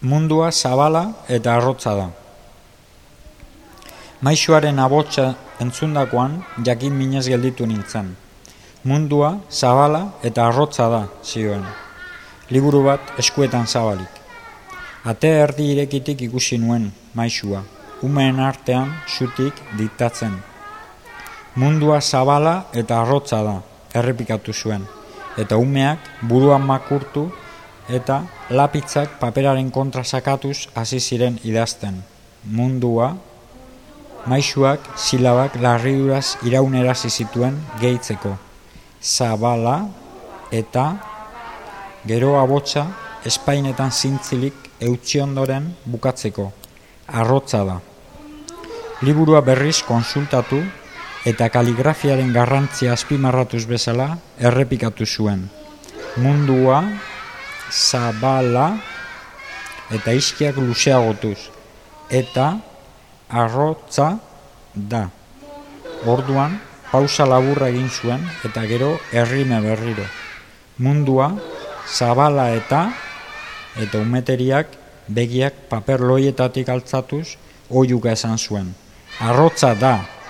Mundua zabala eta arrotza da. Maisuaren abotsa entzundakoan jakin minez gelditu nintzen. Mundua zabala eta arrotza da, zioen. Liburu bat eskuetan zabalik. Ate erdi irekitik ikusi nuen maisua, umeen artean zutik diktatzen. Mundua zabala eta arrotza da, errepikatu zuen, eta umeak buruan makurtu eta lapitzak paperaren kontra sakatuz hasi ziren idazten. Mundua, maisuak silabak larriduraz iraunerazi zituen gehitzeko. Zabala eta gero abotsa espainetan zintzilik eutsi ondoren bukatzeko. Arrotza da. Liburua berriz konsultatu eta kaligrafiaren garrantzia azpimarratuz bezala errepikatu zuen. Mundua, zabala eta iskiak luzeagotuz eta arrotza da. Orduan, pausa laburra egin zuen eta gero errime berriro. Mundua, zabala eta umeteriak begiak paper loietatik altzatuz oiuka esan zuen. Arrotza da.